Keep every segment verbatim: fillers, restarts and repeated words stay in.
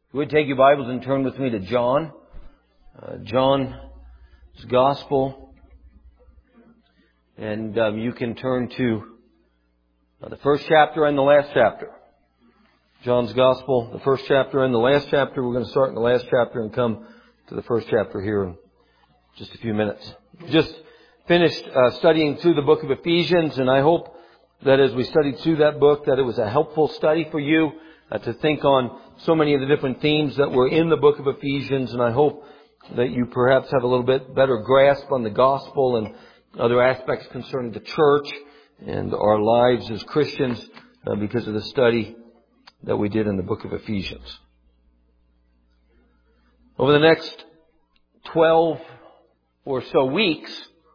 Would take your Bibles and turn with me to John. Uh, John's Gospel. And um, you can turn to uh, the first chapter and the last chapter. John's Gospel, the first chapter and the last chapter. We're going to start in the last chapter and come to the first chapter here in just a few minutes. Just finished uh, studying through the book of Ephesians, and I hope that as we studied through that book that it was a helpful study for you uh, to think on so many of the different themes that were in the book of Ephesians, and I hope that you perhaps have a little bit better grasp on the gospel and other aspects concerning the church and our lives as Christians uh, because of the study that we did in the book of Ephesians. Over the next twelve or so weeks,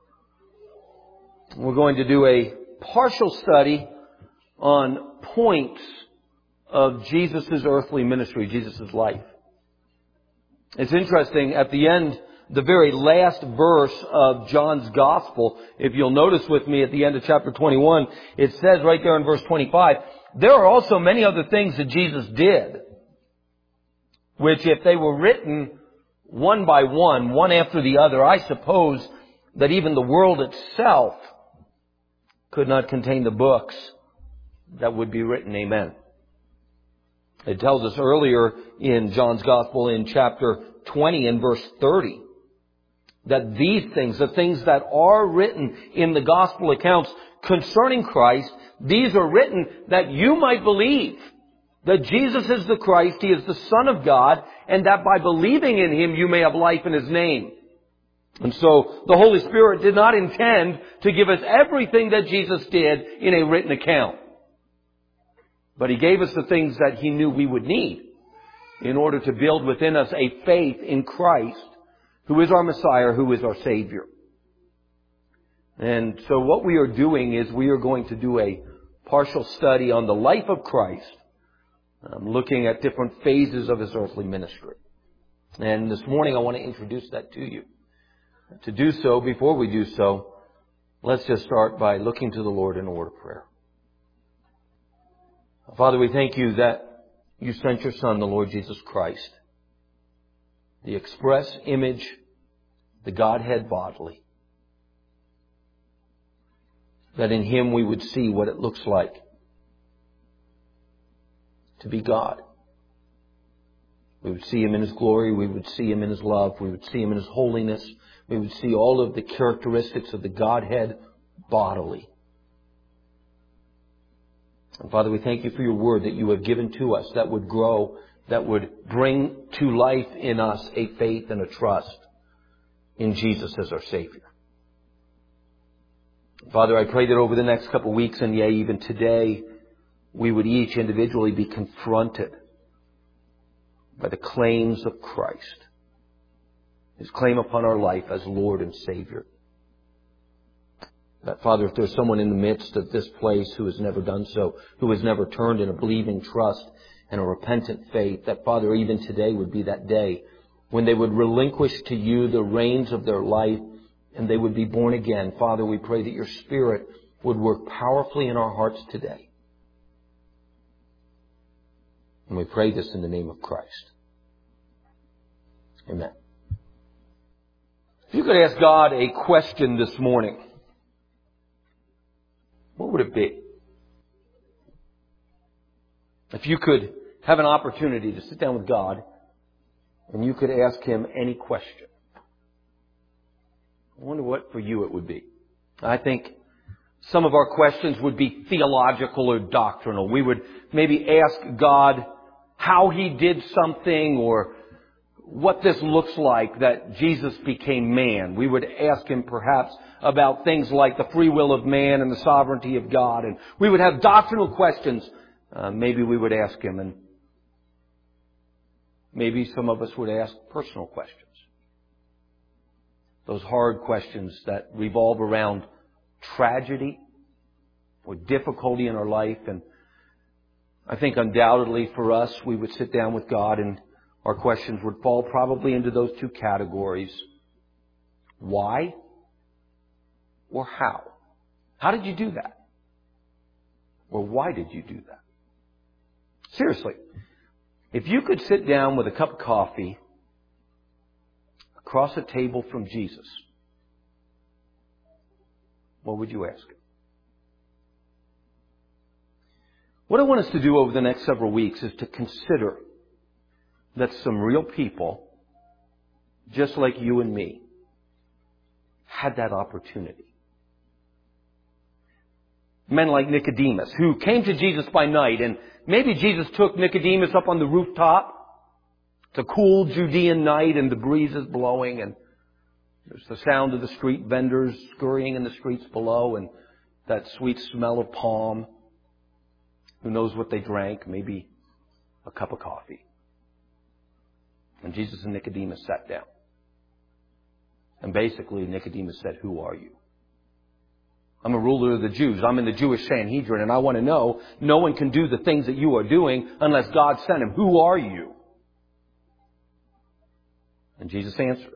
we're going to do a partial study on points of Jesus' earthly ministry, Jesus' life. It's interesting, at the end, the very last verse of John's Gospel, if you'll notice with me at the end of chapter twenty-one, it says right there in verse twenty-five, there are also many other things that Jesus did, which if they were written one by one, one after the other, I suppose that even the world itself could not contain the books that would be written. Amen. It tells us earlier in John's Gospel in chapter twenty and verse thirty that these things, the things that are written in the Gospel accounts concerning Christ, these are written that you might believe that Jesus is the Christ, He is the Son of God, and that by believing in Him you may have life in His name. And so the Holy Spirit did not intend to give us everything that Jesus did in a written account. But He gave us the things that He knew we would need in order to build within us a faith in Christ, who is our Messiah, who is our Savior. And so what we are doing is we are going to do a partial study on the life of Christ, um, looking at different phases of His earthly ministry. And this morning I want to introduce that to you. To do so, before we do so, let's just start by looking to the Lord in a word of prayer. Father, we thank You that You sent Your Son, the Lord Jesus Christ, the express image, the Godhead bodily, that in Him we would see what it looks like to be God. We would see Him in His glory. We would see Him in His love. We would see Him in His holiness. We would see all of the characteristics of the Godhead bodily. And Father, we thank You for Your word that You have given to us that would grow, that would bring to life in us a faith and a trust in Jesus as our Savior. Father, I pray that over the next couple of weeks, and yea, even today, we would each individually be confronted by the claims of Christ, His claim upon our life as Lord and Savior. That, Father, if there's someone in the midst of this place who has never done so, who has never turned in a believing trust and a repentant faith, that, Father, even today would be that day when they would relinquish to You the reins of their life and they would be born again. Father, we pray that Your Spirit would work powerfully in our hearts today. And we pray this in the name of Christ. Amen. If you could ask God a question this morning, what would it be? If you could have an opportunity to sit down with God and you could ask Him any question, I wonder what for you it would be. I think some of our questions would be theological or doctrinal. We would maybe ask God how He did something or what this looks like that Jesus became man. We would ask Him perhaps about things like the free will of man and the sovereignty of God. And we would have doctrinal questions. Uh, maybe we would ask Him, and maybe some of us would ask personal questions. Those hard questions that revolve around tragedy or difficulty in our life. And I think undoubtedly for us, we would sit down with God and our questions would fall probably into those two categories. Why or how? How did You do that? Or why did You do that? Seriously. If you could sit down with a cup of coffee across a table from Jesus, what would you ask him? What I want us to do over the next several weeks is to consider that some real people, just like you and me, had that opportunity. Men like Nicodemus, who came to Jesus by night, and maybe Jesus took Nicodemus up on the rooftop. It's a cool Judean night and the breeze is blowing and there's the sound of the street vendors scurrying in the streets below and that sweet smell of palm. Who knows what they drank? Maybe a cup of coffee. And Jesus and Nicodemus sat down. And basically Nicodemus said, "Who are you?" I'm a ruler of the Jews. I'm in the Jewish Sanhedrin, and I want to know, no one can do the things that you are doing unless God sent him. Who are you? And Jesus answered.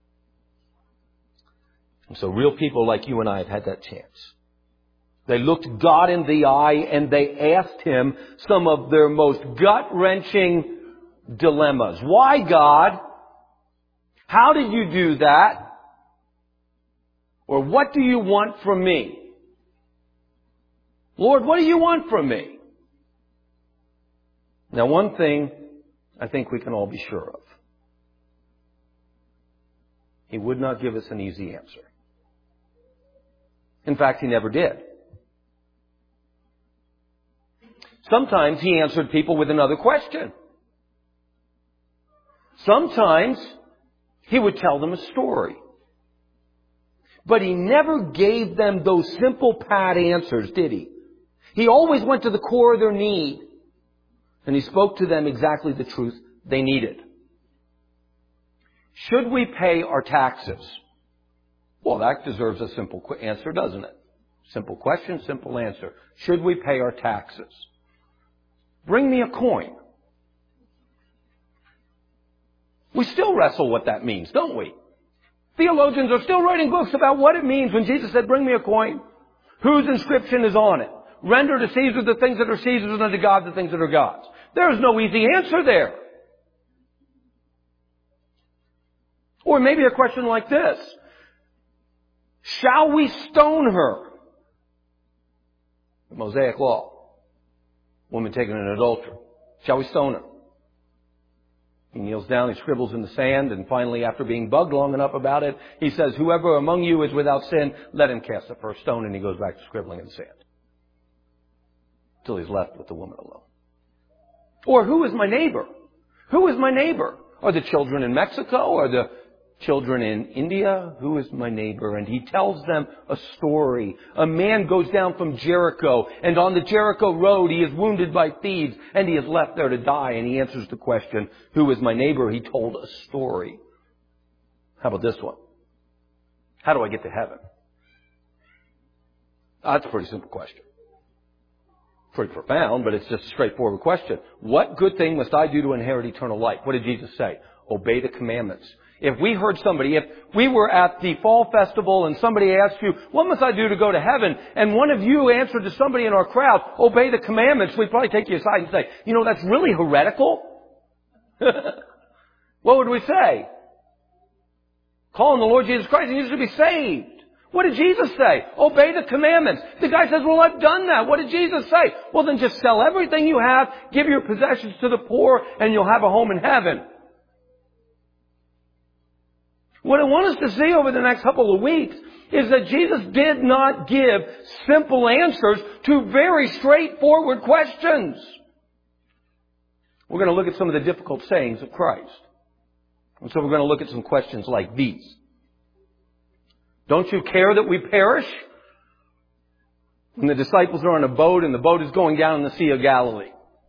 And so real people like you and I have had that chance. They looked God in the eye and they asked him some of their most gut-wrenching dilemmas. Why, God? How did you do that? Or what do you want from me? Lord, what do you want from me? Now, one thing I think we can all be sure of. He would not give us an easy answer. In fact, he never did. Sometimes he answered people with another question. Sometimes he would tell them a story. But he never gave them those simple, pat answers, did he? He always went to the core of their need. And he spoke to them exactly the truth they needed. Should we pay our taxes? Well, that deserves a simple answer, doesn't it? Simple question, simple answer. Should we pay our taxes? Bring me a coin. We still wrestle what that means, don't we? Theologians are still writing books about what it means when Jesus said, "Bring me a coin." Whose inscription is on it? Render to Caesar the things that are Caesar's and unto God the things that are God's. There is no easy answer there. Or maybe a question like this. Shall we stone her? The Mosaic law. Woman taken in adultery. Shall we stone her? He kneels down, he scribbles in the sand, and finally, after being bugged long enough about it, he says, "Whoever among you is without sin, let him cast the first stone," and he goes back to scribbling in the sand. Till he's left with the woman alone. Or who is my neighbor? Who is my neighbor? Are the children in Mexico? Are the children in India? Who is my neighbor? And he tells them a story. A man goes down from Jericho, and on the Jericho road he is wounded by thieves, and he is left there to die. And he answers the question, "Who is my neighbor?" He told a story. How about this one? How do I get to heaven? That's a pretty simple question. Pretty profound, but it's just a straightforward question. What good thing must I do to inherit eternal life? What did Jesus say? Obey the commandments. If we heard somebody, if we were at the fall festival and somebody asked you, "What must I do to go to heaven?" and one of you answered to somebody in our crowd, "Obey the commandments," we'd probably take you aside and say, "You know, that's really heretical." What would we say? Call on the Lord Jesus Christ and you should be saved. What did Jesus say? Obey the commandments. The guy says, "Well, I've done that." What did Jesus say? Well, then just sell everything you have, give your possessions to the poor, and you'll have a home in heaven. What I want us to see over the next couple of weeks is that Jesus did not give simple answers to very straightforward questions. We're going to look at some of the difficult sayings of Christ. And so we're going to look at some questions like these. Don't you care that we perish? When the disciples are on a boat and the boat is going down in the Sea of Galilee.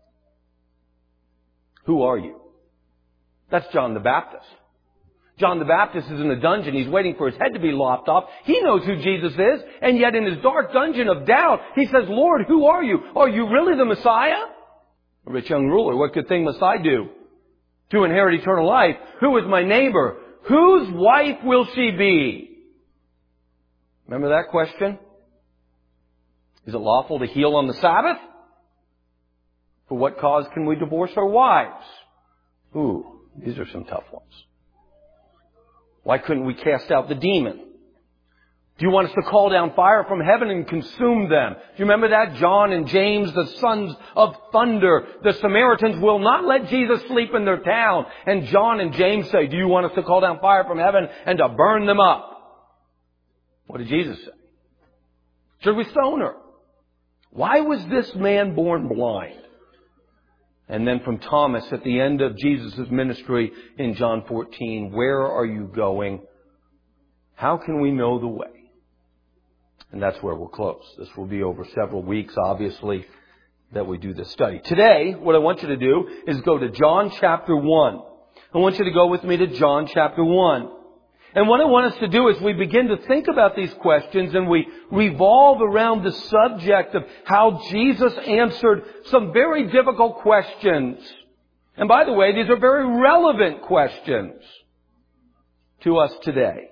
Who are you? That's John the Baptist. John the Baptist is in a dungeon. He's waiting for his head to be lopped off. He knows who Jesus is. And yet in his dark dungeon of doubt, he says, "Lord, who are you? Are you really the Messiah?" A rich young ruler, what good thing must I do to inherit eternal life? Who is my neighbor? Whose wife will she be? Remember that question? Is it lawful to heal on the Sabbath? For what cause can we divorce our wives? Ooh, these are some tough ones. Why couldn't we cast out the demon? Do you want us to call down fire from heaven and consume them? Do you remember that? John and James, the sons of thunder. The Samaritans will not let Jesus sleep in their town. And John and James say, do you want us to call down fire from heaven and to burn them up? What did Jesus say? Should we stone her? Why was this man born blind? And then from Thomas at the end of Jesus' ministry in John fourteen, where are you going? How can we know the way? And that's where we'll close. This will be over several weeks, obviously, that we do this study. Today, what I want you to do is go to John chapter one. I want you to go with me to John chapter one. And what I want us to do is we begin to think about these questions and we revolve around the subject of how Jesus answered some very difficult questions. And by the way, these are very relevant questions to us today.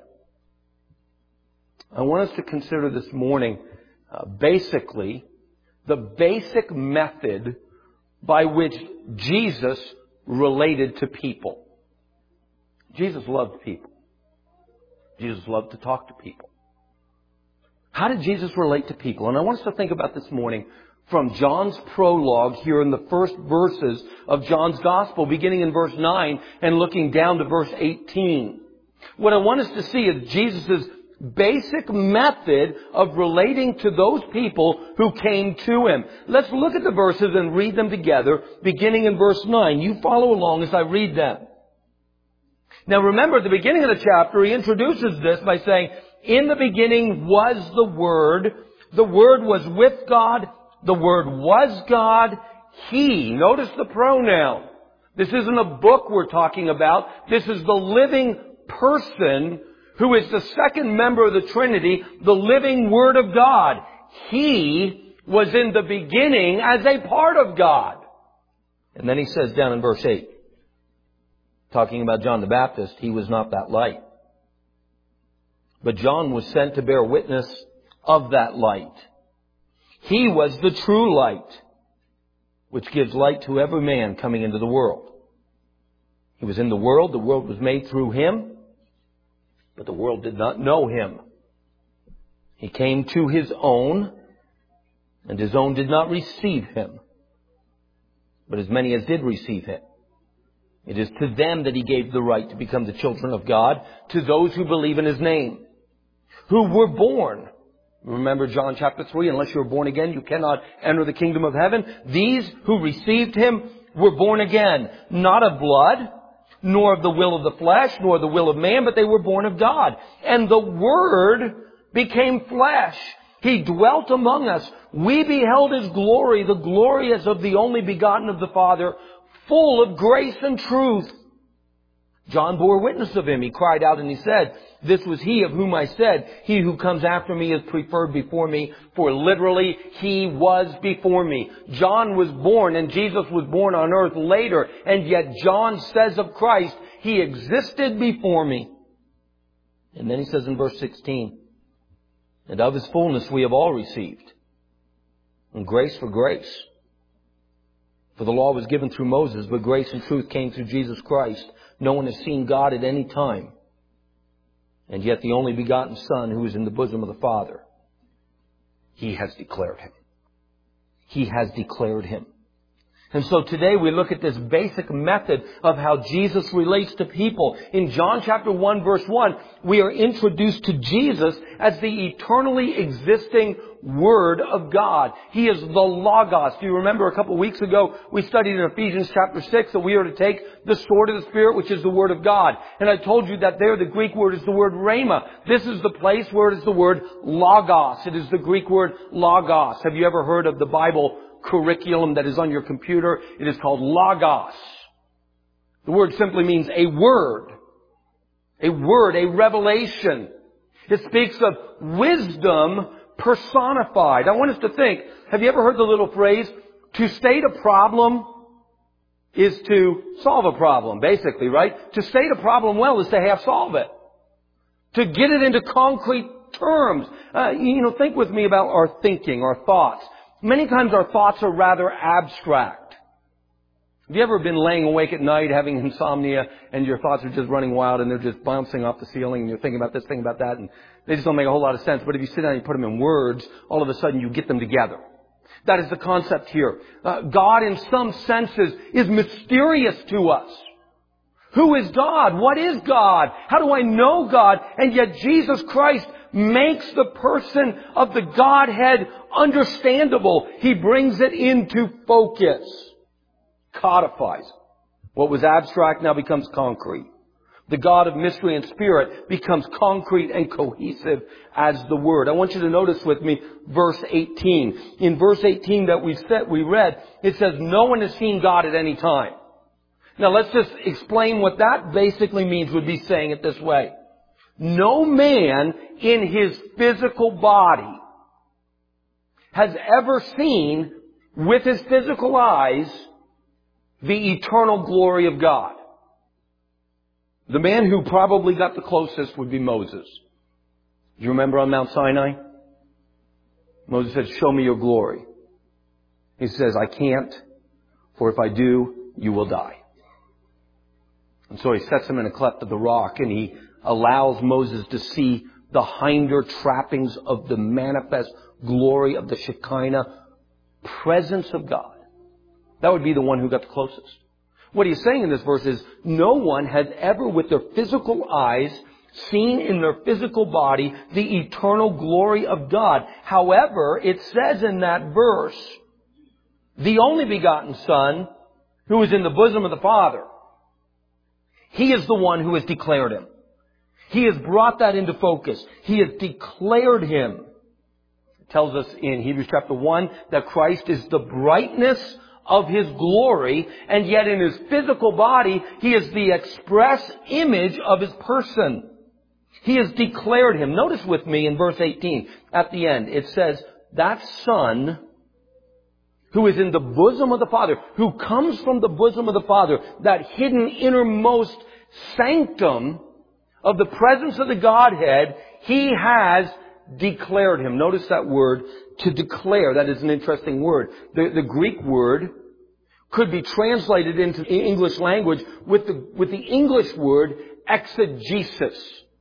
I want us to consider this morning uh, basically the basic method by which Jesus related to people. Jesus loved people. Jesus loved to talk to people. How did Jesus relate to people? And I want us to think about this morning from John's prologue here in the first verses of John's Gospel, beginning in verse nine and looking down to verse eighteen. What I want us to see is Jesus' basic method of relating to those people who came to Him. Let's look at the verses and read them together, beginning in verse nine. You follow along as I read them. Now remember, at the beginning of the chapter, he introduces this by saying, in the beginning was the Word. The Word was with God. The Word was God. He. Notice the pronoun. This isn't a book we're talking about. This is the living person who is the second member of the Trinity, the living Word of God. He was in the beginning as a part of God. And then he says down in verse eight, talking about John the Baptist, he was not that light. But John was sent to bear witness of that light. He was the true light, which gives light to every man coming into the world. He was in the world. The world was made through Him, but the world did not know Him. He came to His own, and His own did not receive Him. But as many as did receive Him, it is to them that He gave the right to become the children of God, to those who believe in His name, who were born. Remember John chapter three, unless you are born again, you cannot enter the kingdom of heaven. These who received Him were born again, not of blood, nor of the will of the flesh, nor the will of man, but they were born of God. And the Word became flesh. He dwelt among us. We beheld His glory, the glory as of the only begotten of the Father, full of grace and truth. John bore witness of Him. He cried out and he said, this was He of whom I said, He who comes after me is preferred before me, for literally He was before me. John was born and Jesus was born on earth later, and yet John says of Christ, He existed before me. And then he says in verse sixteen, and of His fullness we have all received, and grace for grace. For the law was given through Moses, but grace and truth came through Jesus Christ. No one has seen God at any time. And yet the only begotten Son, who is in the bosom of the Father, He has declared Him. He has declared Him. And so today we look at this basic method of how Jesus relates to people. In John chapter one verse one, we are introduced to Jesus as the eternally existing Word of God. He is the Logos. Do you remember a couple of weeks ago we studied in Ephesians chapter six that we are to take the sword of the Spirit, which is the Word of God. And I told you that there the Greek word is the word rhema. This is the place where it is the word Logos. It is the Greek word Logos. Have you ever heard of the Bible curriculum that is on your computer? It is called Logos. The word simply means a word. A word, a revelation. It speaks of wisdom personified. I want us to think, have you ever heard the little phrase, to state a problem is to solve a problem, basically, right? To state a problem well is to half solve it. To get it into concrete terms. Uh, you know, think with me about our thinking, our thoughts. Many times our thoughts are rather abstract. Have you ever been laying awake at night having insomnia and your thoughts are just running wild and they're just bouncing off the ceiling and you're thinking about this, thinking about that, and they just don't make a whole lot of sense. But if you sit down and you put them in words, all of a sudden you get them together. That is the concept here. Uh, God in some senses is mysterious to us. Who is God? What is God? How do I know God? And yet Jesus Christ makes the person of the Godhead understandable. He brings it into focus. Codifies. What was abstract now becomes concrete. The God of mystery and spirit becomes concrete and cohesive as the Word. I want you to notice with me verse eighteen. In verse eighteen that we said, we read, it says, no one has seen God at any time. Now let's just explain what that basically means. Would be saying it this way. No man in his physical body has ever seen with his physical eyes the eternal glory of God. The man who probably got the closest would be Moses. Do you remember on Mount Sinai? Moses said, show me your glory. He says, I can't, for if I do, you will die. And so he sets him in a cleft of the rock and he allows Moses to see the hinder trappings of the manifest glory of the Shekinah presence of God. That would be the one who got the closest. What he's saying in this verse is, no one has ever with their physical eyes seen in their physical body the eternal glory of God. However, it says in that verse, the only begotten Son who is in the bosom of the Father, He is the one who has declared Him. He has brought that into focus. He has declared Him. It tells us in Hebrews chapter one that Christ is the brightness of His glory, and yet in His physical body, He is the express image of His person. He has declared Him. Notice with me in verse eighteen, at the end, it says, that Son who is in the bosom of the Father, who comes from the bosom of the Father, that hidden innermost sanctum of the presence of the Godhead, He has declared Him. Notice that word, to declare. That is an interesting word. The, the Greek word could be translated into the English language with the, with the English word exegesis.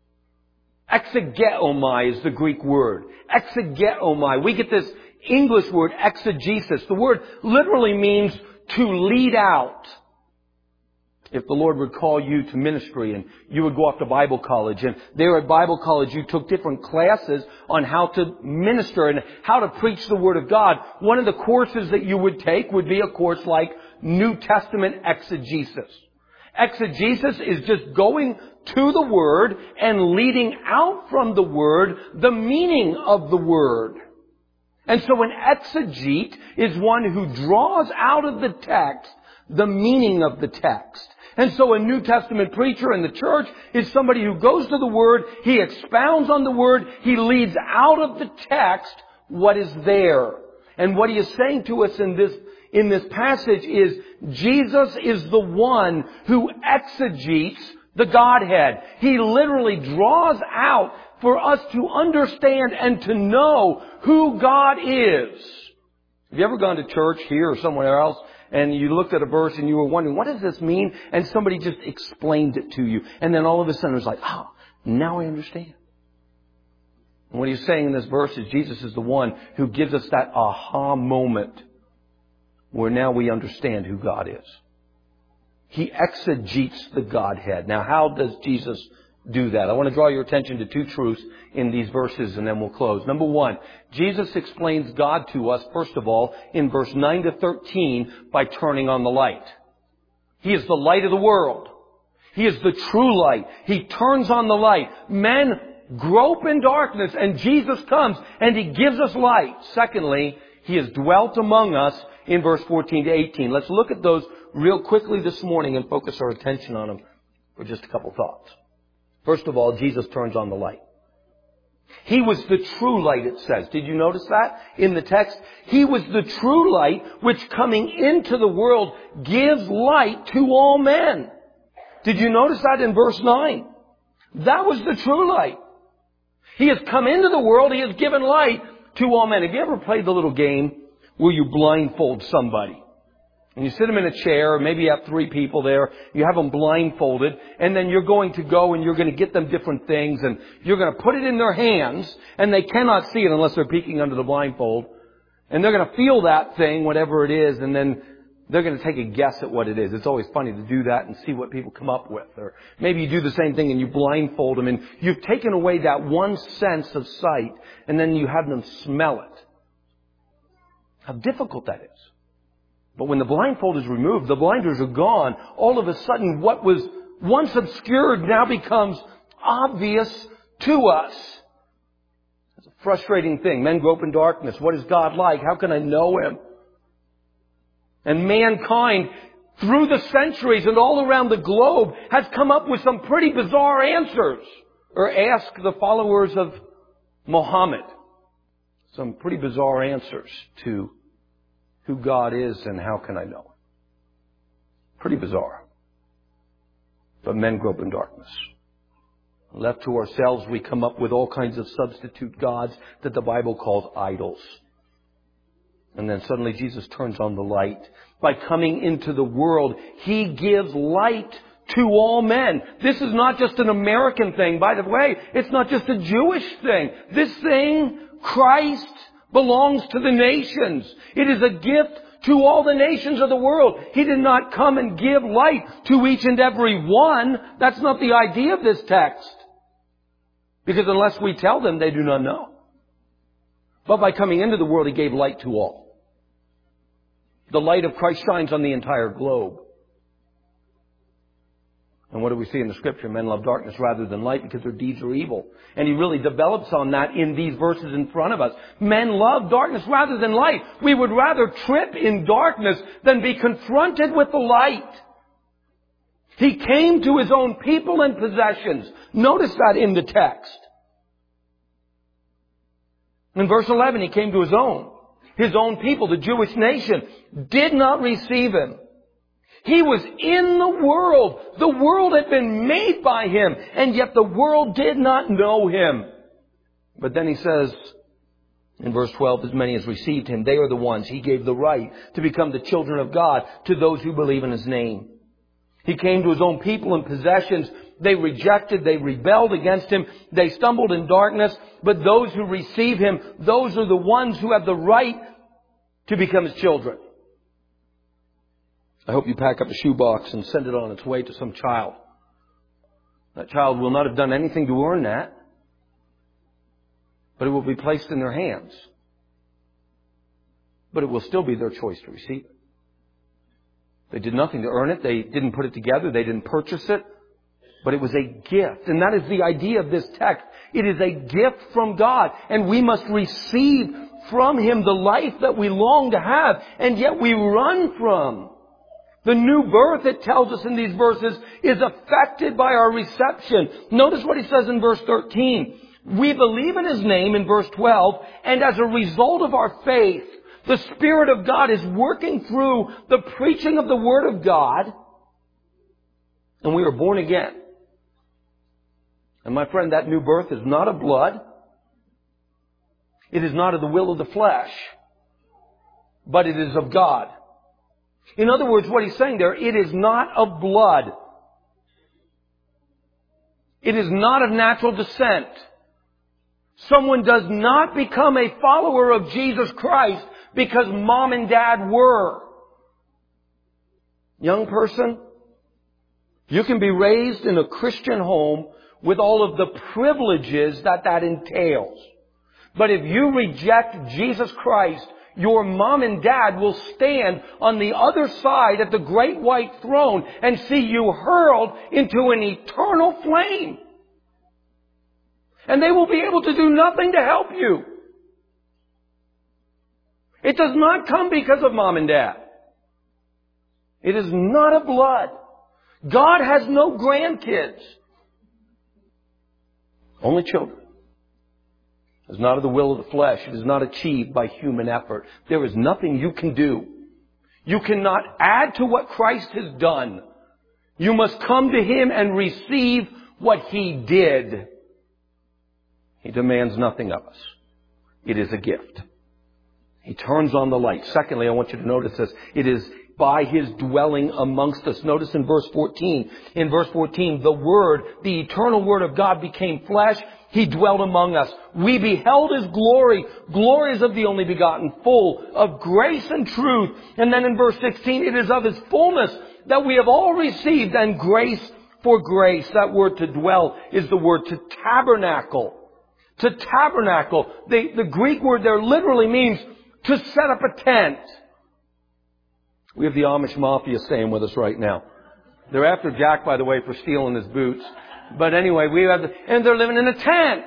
Exegeomai is the Greek word. Exegeomai. We get this English word exegesis. The word literally means to lead out. If the Lord would call you to ministry and you would go off to Bible college, and there at Bible college you took different classes on how to minister and how to preach the Word of God, one of the courses that you would take would be a course like New Testament exegesis. Exegesis is just going to the Word and leading out from the Word the meaning of the Word. And so an exegete is one who draws out of the text the meaning of the text. And so a New Testament preacher in the church is somebody who goes to the Word, he expounds on the Word, he leads out of the text what is there. And what he is saying to us in this, in this passage is, Jesus is the one who exegetes the Godhead. He literally draws out for us to understand and to know who God is. Have you ever gone to church here or somewhere else and you looked at a verse and you were wondering, what does this mean? And somebody just explained it to you. And then all of a sudden it was like, oh, now I understand. And what he's saying in this verse is Jesus is the one who gives us that aha moment where now we understand who God is. He exegetes the Godhead. Now, how does Jesus do that? I want to draw your attention to two truths in these verses and then we'll close. Number one, Jesus explains God to us, first of all, in verse nine to thirteen by turning on the light. He is the light of the world. He is the true light. He turns on the light. Men grope in darkness and Jesus comes and He gives us light. Secondly, He has dwelt among us in verse fourteen to eighteen. Let's look at those real quickly this morning and focus our attention on them for just a couple thoughts. First of all, Jesus turns on the light. He was the true light, it says. Did you notice that in the text? He was the true light which coming into the world gives light to all men. Did you notice that in verse nine? That was the true light. He has come into the world. He has given light to all men. Have you ever played the little game where you blindfold somebody? And you sit them in a chair, or maybe you have three people there, you have them blindfolded, and then you're going to go and you're going to get them different things, and you're going to put it in their hands, and they cannot see it unless they're peeking under the blindfold. And they're going to feel that thing, whatever it is, and then they're going to take a guess at what it is. It's always funny to do that and see what people come up with. Or maybe you do the same thing and you blindfold them and you've taken away that one sense of sight and then you have them smell it. How difficult that is. But when the blindfold is removed, the blinders are gone, all of a sudden what was once obscured now becomes obvious to us. It's a frustrating thing. Men grope in darkness. What is God like? How can I know Him? And mankind, through the centuries and all around the globe, has come up with some pretty bizarre answers. Or ask the followers of Muhammad some pretty bizarre answers to who God is and how can I know Him. Pretty bizarre. But men grope in darkness. Left to ourselves, we come up with all kinds of substitute gods that the Bible calls idols. And then suddenly Jesus turns on the light. By coming into the world, He gives light to all men. This is not just an American thing. By the way, it's not just a Jewish thing. This thing, Christ, belongs to the nations. It is a gift to all the nations of the world. He did not come and give light to each and every one. That's not the idea of this text. Because unless we tell them, they do not know. But by coming into the world, He gave light to all. The light of Christ shines on the entire globe. And what do we see in the Scripture? Men love darkness rather than light because their deeds are evil. And He really develops on that in these verses in front of us. Men love darkness rather than light. We would rather trip in darkness than be confronted with the light. He came to His own people and possessions. Notice that in the text. In verse eleven, He came to His own. His own people, the Jewish nation, did not receive Him. He was in the world. The world had been made by Him, and yet the world did not know Him. But then He says in verse twelve, as many as received Him, they are the ones He gave the right to become the children of God to those who believe in His name. He came to His own people and possessions. They rejected, they rebelled against Him, they stumbled in darkness. But those who receive Him, those are the ones who have the right to become His children. I hope you pack up a shoebox and send it on its way to some child. That child will not have done anything to earn that, but it will be placed in their hands. But it will still be their choice to receive it. They did nothing to earn it. They didn't put it together. They didn't purchase it. But it was a gift. And that is the idea of this text. It is a gift from God. And we must receive from Him the life that we long to have. And yet we run from. The new birth, it tells us in these verses, is affected by our reception. Notice what He says in verse thirteen. We believe in His name in verse twelve. And as a result of our faith, the Spirit of God is working through the preaching of the Word of God. And we are born again. And my friend, that new birth is not of blood. It is not of the will of the flesh. But it is of God. In other words, what he's saying there, it is not of blood. It is not of natural descent. Someone does not become a follower of Jesus Christ because mom and dad were. Young person, you can be raised in a Christian home with all of the privileges that that entails. But if you reject Jesus Christ, your mom and dad will stand on the other side at the great white throne and see you hurled into an eternal flame. And they will be able to do nothing to help you. It does not come because of mom and dad. It is not of blood. God has no grandkids. Only children. It is not of the will of the flesh. It is not achieved by human effort. There is nothing you can do. You cannot add to what Christ has done. You must come to Him and receive what He did. He demands nothing of us. It is a gift. He turns on the light. Secondly, I want you to notice this. It is by His dwelling amongst us. Notice in verse fourteen. In verse fourteen, the Word, the eternal Word of God became flesh. He dwelt among us. We beheld His glory. Glories of the only begotten, full of grace and truth. And then in verse sixteen, it is of His fullness that we have all received, and grace for grace. That word to dwell is the word to tabernacle. To tabernacle. The, the Greek word there literally means to set up a tent. We have the Amish Mafia staying with us right now. They're after Jack, by the way, for stealing his boots. But anyway, we have, the, and they're living in a tent.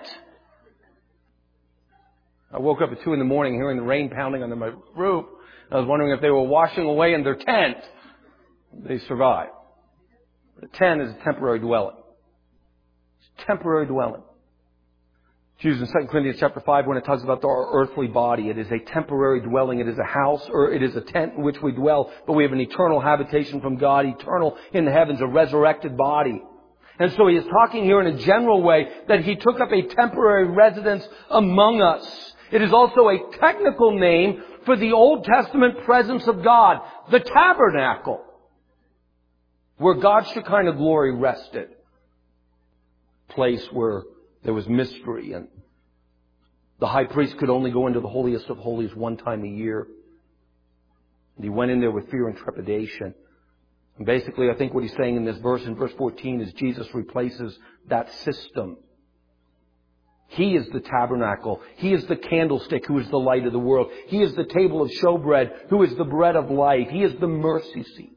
I woke up at two in the morning hearing the rain pounding on my roof. I was wondering if they were washing away in their tent. They survived. The tent is a temporary dwelling. It's a temporary dwelling. It's used in Second Corinthians chapter five when it talks about our earthly body. It is a temporary dwelling. It is a house, or it is a tent in which we dwell. But we have an eternal habitation from God, eternal in the heavens, a resurrected body. And so he is talking here in a general way that He took up a temporary residence among us. It is also a technical name for the Old Testament presence of God, the tabernacle, where God's Shekinah glory rested. Place where there was mystery, and the high priest could only go into the holiest of holies one time a year. And he went in there with fear and trepidation. And basically, I think what he's saying in this verse, in verse fourteen, is Jesus replaces that system. He is the tabernacle. He is the candlestick who is the light of the world. He is the table of showbread who is the bread of life. He is the mercy seat.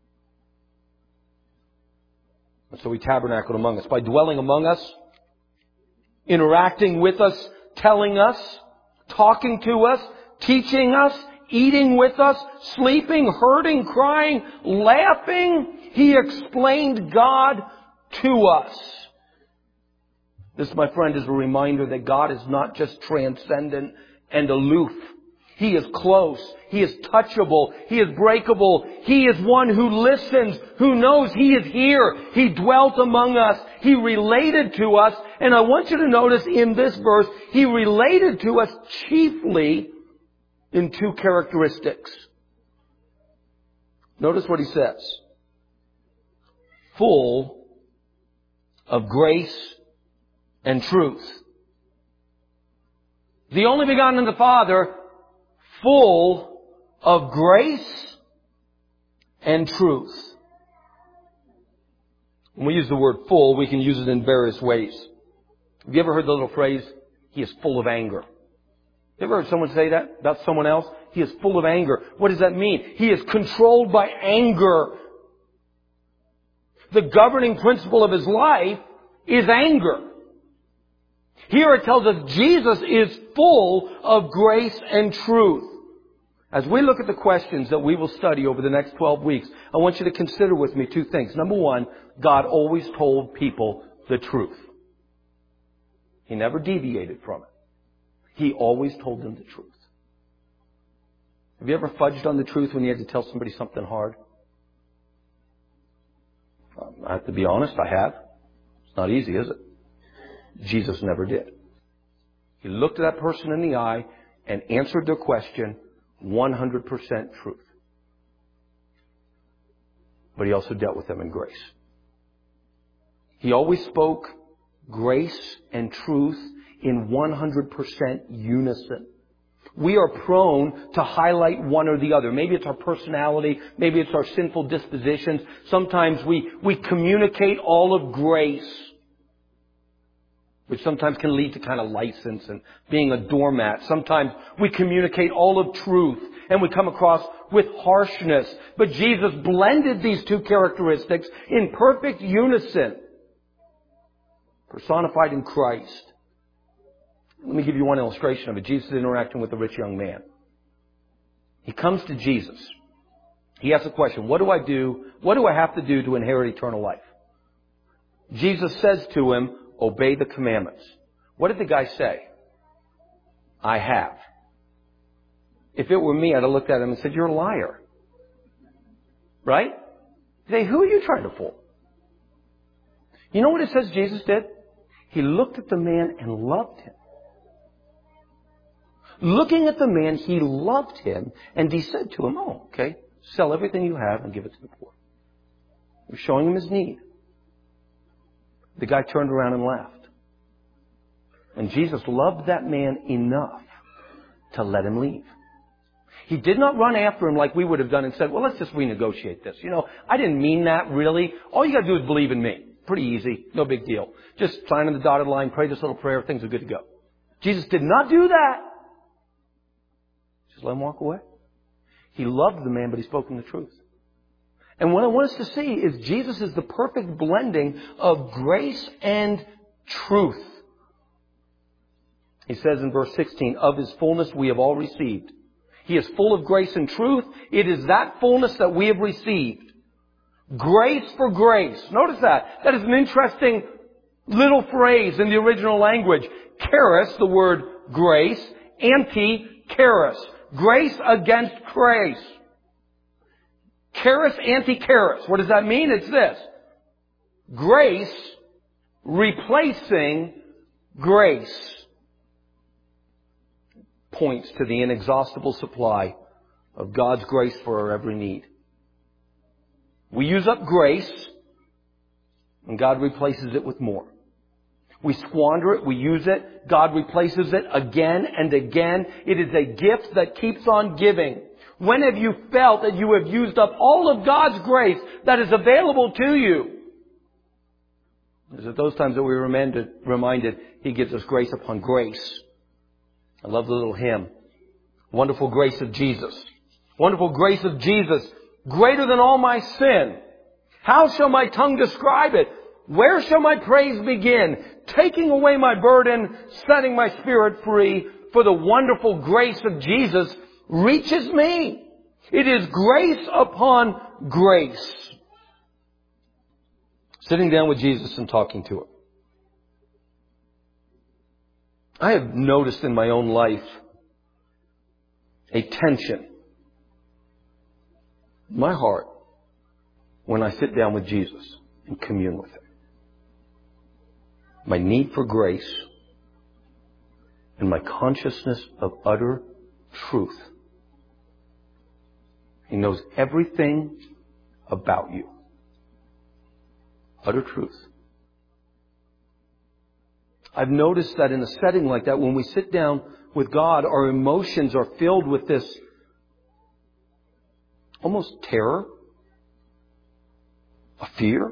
And so He tabernacled among us. By dwelling among us, interacting with us, telling us, talking to us, teaching us, eating with us, sleeping, hurting, crying, laughing, He explained God to us. This, my friend, is a reminder that God is not just transcendent and aloof. He is close. He is touchable. He is breakable. He is one who listens, who knows He is here. He dwelt among us. He related to us. And I want you to notice in this verse, He related to us chiefly in two characteristics. Notice what He says. Full of grace and truth. The only begotten of the Father, full of grace and truth. When we use the word full, we can use it in various ways. Have you ever heard the little phrase, he is full of anger? You ever heard someone say that about someone else? He is full of anger. What does that mean? He is controlled by anger. The governing principle of his life is anger. Here it tells us Jesus is full of grace and truth. As we look at the questions that we will study over the next twelve weeks, I want you to consider with me two things. Number one, God always told people the truth. He never deviated from it. He always told them the truth. Have you ever fudged on the truth when you had to tell somebody something hard? Um, I have to be honest, I have. It's not easy, is it? Jesus never did. He looked at that person in the eye and answered their question one hundred percent truth. But He also dealt with them in grace. He always spoke grace and truth in one hundred percent unison. We are prone to highlight one or the other. Maybe it's our personality. Maybe it's our sinful dispositions. Sometimes we, we communicate all of grace, which sometimes can lead to kind of license and being a doormat. Sometimes we communicate all of truth and we come across with harshness. But Jesus blended these two characteristics in perfect unison, personified in Christ. Let me give you one illustration of it. Jesus is interacting with a rich young man. He comes to Jesus. He asks a question, what do I do? What do I have to do to inherit eternal life? Jesus says to him, obey the commandments. What did the guy say? I have. If it were me, I'd have looked at him and said, you're a liar. Right? Say, who are you trying to fool? You know what it says Jesus did? He looked at the man and loved him. Looking at the man, he loved him, and he said to him, oh, okay, Sell everything you have and give it to the poor. He was showing him his need. The guy turned around and left. And Jesus loved that man enough to let him leave. He did not run after him like we would have done and said, well, let's just renegotiate this. You know, I didn't mean that really. All you got to do is believe in me. Pretty easy. No big deal. Just sign on the dotted line, pray this little prayer, things are good to go. Jesus did not do that. Just let him walk away. He loved the man, but he spoke him the truth. And what I want us to see is Jesus is the perfect blending of grace and truth. He says in verse sixteen, of His fullness we have all received. He is full of grace and truth. It is that fullness that we have received. Grace for grace. Notice that. That is an interesting little phrase in the original language. Charis, the word grace, anti-charis. Grace against grace. Charis, anti-charis. What does that mean? It's this. Grace replacing grace. Points to the inexhaustible supply of God's grace for our every need. We use up grace, and God replaces it with more. We squander it, we use it, God replaces it again and again. It is a gift that keeps on giving. When have you felt that you have used up all of God's grace that is available to you? It's at those times that we're reminded, reminded He gives us grace upon grace. I love the little hymn. Wonderful grace of Jesus. Wonderful grace of Jesus. Greater than all my sin. How shall my tongue describe it? Where shall my praise begin? Taking away my burden, setting my spirit free. For the wonderful grace of Jesus reaches me. It is grace upon grace. Sitting down with Jesus and talking to Him. I have noticed in my own life a tension in my heart when I sit down with Jesus and commune with Him. My need for grace and my consciousness of utter truth. He knows everything about you. Utter truth. I've noticed that in a setting like that, when we sit down with God, our emotions are filled with this almost terror, a fear.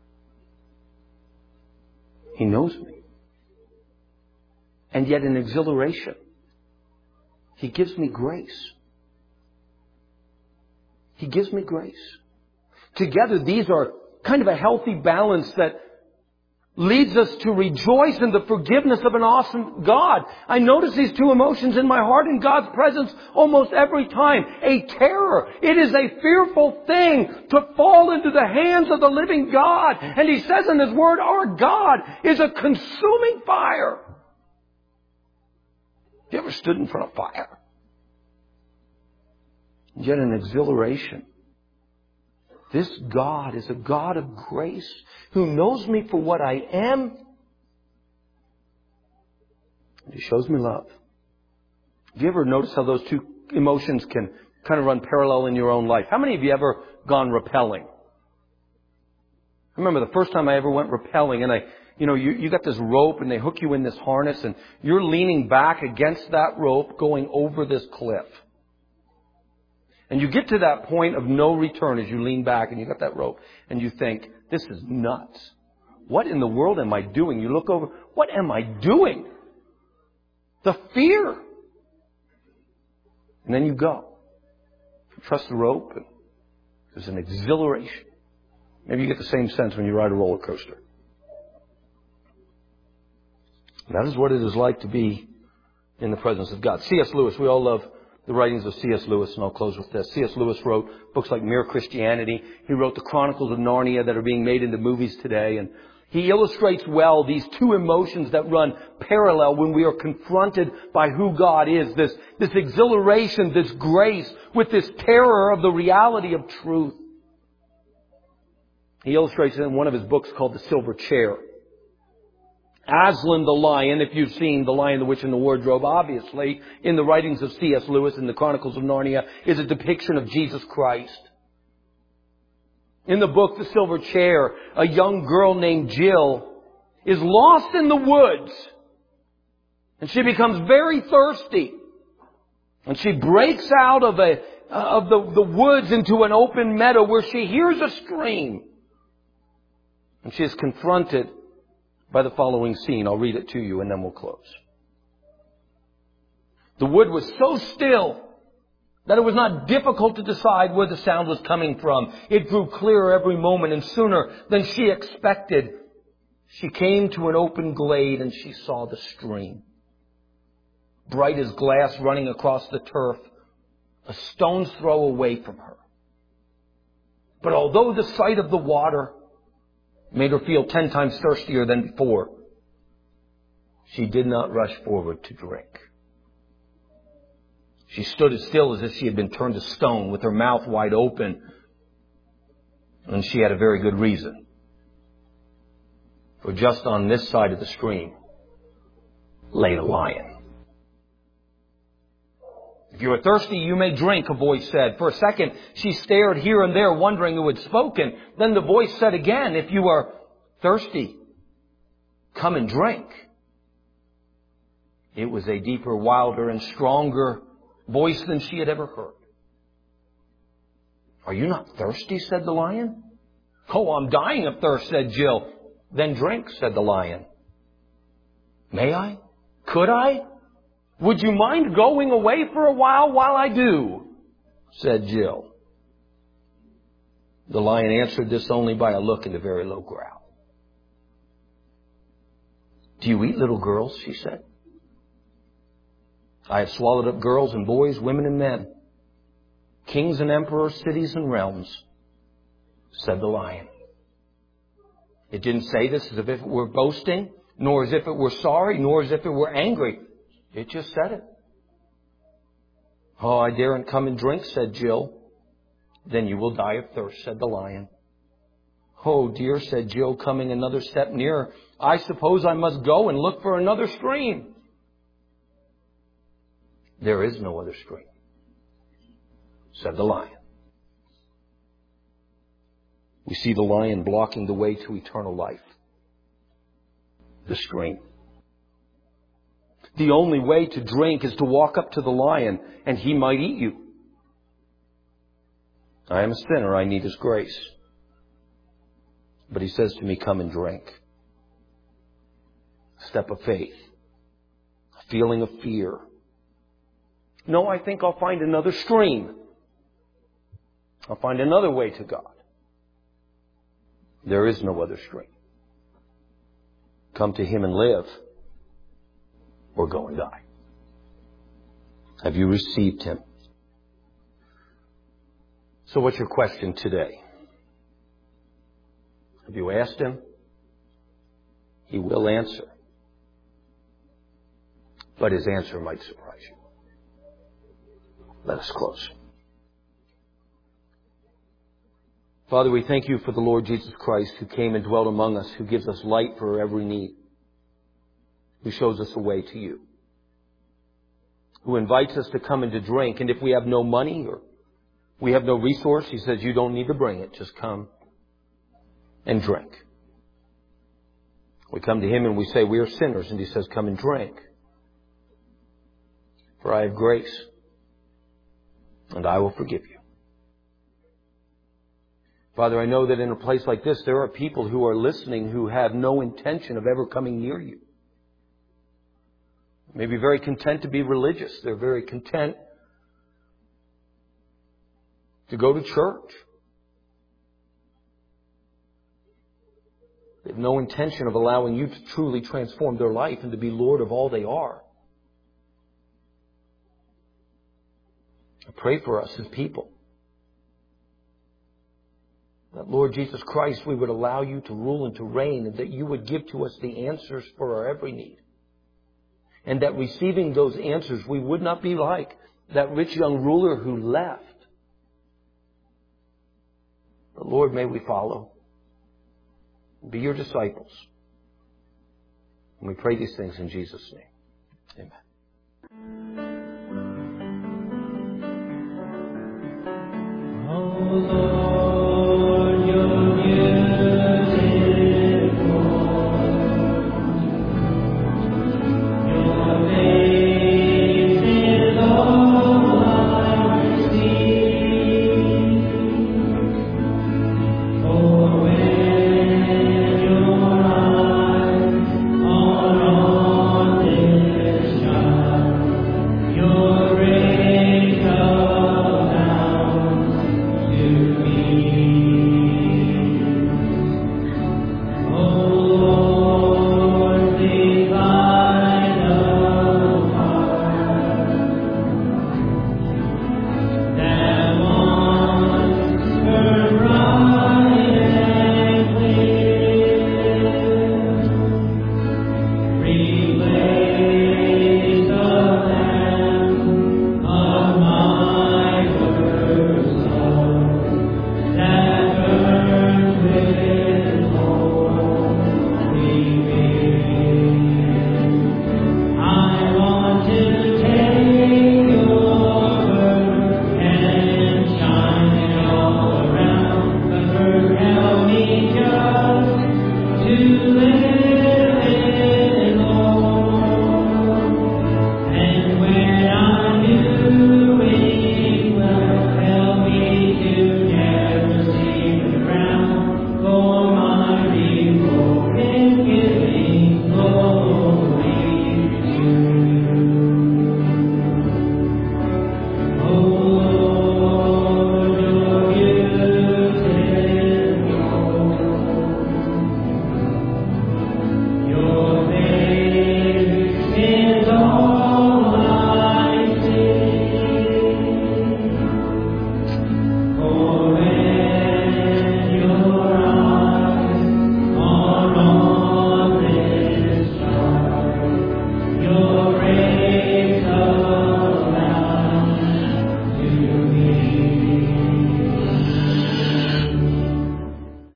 He knows me. And yet an exhilaration. He gives me grace. He gives me grace. Together, these are kind of a healthy balance that leads us to rejoice in the forgiveness of an awesome God. I notice these two emotions in my heart in God's presence almost every time. A terror. It is a fearful thing to fall into the hands of the living God. And He says in His Word, our God is a consuming fire. Have you ever stood in front of fire? Yet an exhilaration. This God is a God of grace who knows me for what I am. And He shows me love. Have you ever noticed how those two emotions can kind of run parallel in your own life? How many of you ever gone rappelling? I remember the first time I ever went rappelling, and I, you know, you, you got this rope and they hook you in this harness and you're leaning back against that rope going over this cliff. And you get to that point of no return as you lean back and you got that rope and you think, this is nuts. What in the world am I doing? You look over, what am I doing? The fear. And then you go. You trust the rope and there's an exhilaration. Maybe you get the same sense when you ride a roller coaster. That is what it is like to be in the presence of God. C S Lewis, we all love the writings of C S Lewis, and I'll close with this. C S Lewis wrote books like Mere Christianity. He wrote the Chronicles of Narnia that are being made into movies today. And he illustrates well these two emotions that run parallel when we are confronted by who God is. This, this exhilaration, this grace, with this terror of the reality of truth. He illustrates it in one of his books called The Silver Chair. Aslan the lion, if you've seen The Lion, the Witch, and the Wardrobe, obviously, in the writings of C S Lewis and the Chronicles of Narnia, is a depiction of Jesus Christ. In the book, The Silver Chair, a young girl named Jill is lost in the woods. And she becomes very thirsty. And she breaks out of a of the, the woods into an open meadow where she hears a stream. And she is confronted by the following scene. I'll read it to you and then we'll close. The wood was so still that it was not difficult to decide where the sound was coming from. It grew clearer every moment, and sooner than she expected, she came to an open glade and she saw the stream. Bright as glass running across the turf, a stone's throw away from her. But although the sight of the water made her feel ten times thirstier than before, she did not rush forward to drink. She stood as still as if she had been turned to stone, with her mouth wide open. And she had a very good reason. For just on this side of the stream lay a lion. If you are thirsty, you may drink, a voice said. For a second, she stared here and there, wondering who had spoken. Then the voice said again, if you are thirsty, come and drink. It was a deeper, wilder, and stronger voice than she had ever heard. Are you not thirsty? Said the lion. Oh, I'm dying of thirst, said Jill. Then drink, said the lion. May I? Could I? Would you mind going away for a while while I do? Said Jill. The lion answered this only by a look and a very low growl. Do you eat little girls? She said. I have swallowed up girls and boys, women and men, kings and emperors, cities and realms, said the lion. It didn't say this as if it were boasting, nor as if it were sorry, nor as if it were angry. It just said it. Oh, I daren't come and drink, said Jill. Then you will die of thirst, said the lion. Oh, dear, said Jill, coming another step nearer. I suppose I must go and look for another stream. There is no other stream, said the lion. We see the lion blocking the way to eternal life. The stream. The only way to drink is to walk up to the lion, and he might eat you. I am a sinner. I need his grace. But he says to me, come and drink. A step of faith. A feeling of fear. No, I think I'll find another stream. I'll find another way to God. There is no other stream. Come to him and live, or go and die. Have you received him? So what's your question today? Have you asked him? He will answer. But his answer might surprise you. Let us close. Father, we thank you for the Lord Jesus Christ, who came and dwelt among us, who gives us light for every need, who shows us a way to you, who invites us to come and to drink. And if we have no money or we have no resource, he says, you don't need to bring it. Just come and drink. We come to him and we say, we are sinners. And he says, come and drink. For I have grace, and I will forgive you. Father, I know that in a place like this, there are people who are listening who have no intention of ever coming near you. They may be very content to be religious. They're very content to go to church. They have no intention of allowing you to truly transform their life and to be Lord of all they are. I pray for us as people, that, Lord Jesus Christ, we would allow you to rule and to reign, and that you would give to us the answers for our every need. And that receiving those answers, we would not be like that rich young ruler who left. But Lord, may we follow. Be your disciples. And we pray these things in Jesus' name. Amen. Oh, Lord.